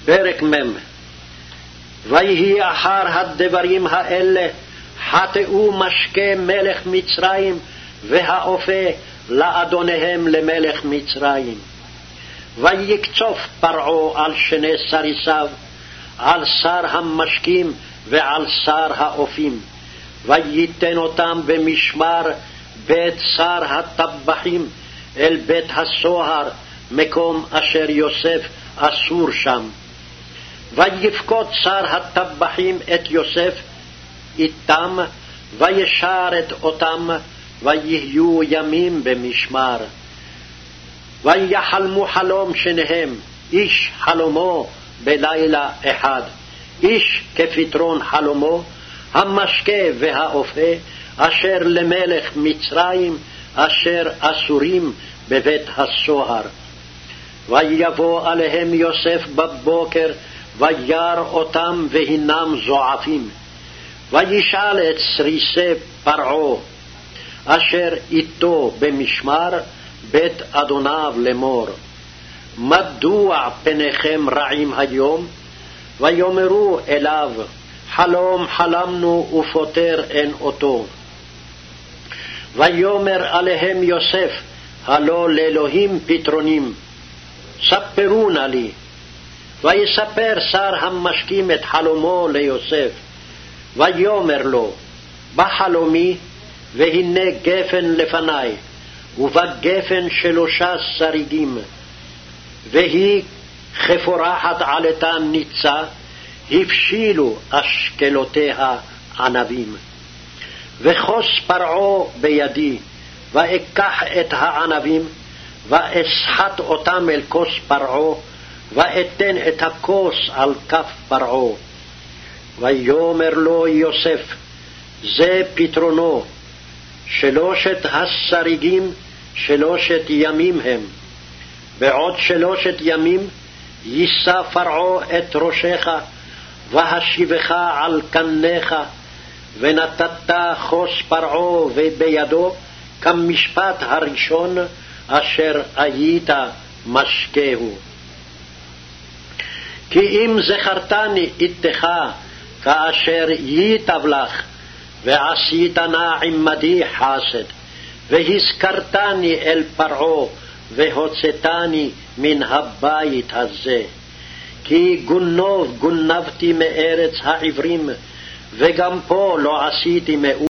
פרק מ'. ויהי אחר הדברים האלה חטאו משקה מלך מצרים והאופה לאדוניהם למלך מצרים. ויקצוף פרעה על שני סריסיו, על שר המשקים ועל שר האופים, וייתן אותם במשמר בית שר הטבחים אל בית הסוהר, מקום אשר יוסף אסור שם. ויפקוד שר הטבחים את יוסף איתם, וישרת אותם, ויהיו ימים במשמר. ויחלמו חלום שניהם, איש חלומו בלילה אחד, איש כפתרון חלומו, המשקה והאופה אשר למלך מצרים, אשר אסורים בבית הסוהר. ויבוא עליהם יוסף בבוקר, וירא אותם והינם זועפים. וישאל את סריסי פרעה אשר איתו במשמר בית אדוניו לאמור, מדוע פניכם רעים היום? ויאמרו אליו, חלום חלמנו ופותר אין אותו. ויאמר עליהם יוסף, הלא לאלוהים פתרונים, ספרו נא לי. ויספר שר המשקים את חלומו ליוסף. ויאמר לו, בחלומי, והנה גפן לפני, ובגפן 3 שריגים, והיא כפורחת עלתה ניצה, הבשילו אשכלותיה ענבים. וכוס פרעה בידי, ואקח את הענבים, ואסחט אותם אל כוס פרעה, ואתן את הכוס על כף פרעה. ויאמר לו יוסף, זה פתרונו, 3 השריגים 3 ימים הם. בעוד 3 ימים יישא פרעה את ראשך, והשיבך על קניך, ונתת כוס פרעה ובידו כמשפט הראשון אשר היית משקהו. כי אם זכרתני איתך כאשר ייטב לך, ועשית נא עמדי חסד, והזכרתני אל פרעה, והוצאתני מן הבית הזה. כי גונבתי מארץ העברים, וגם פה לא עשיתי מאומה.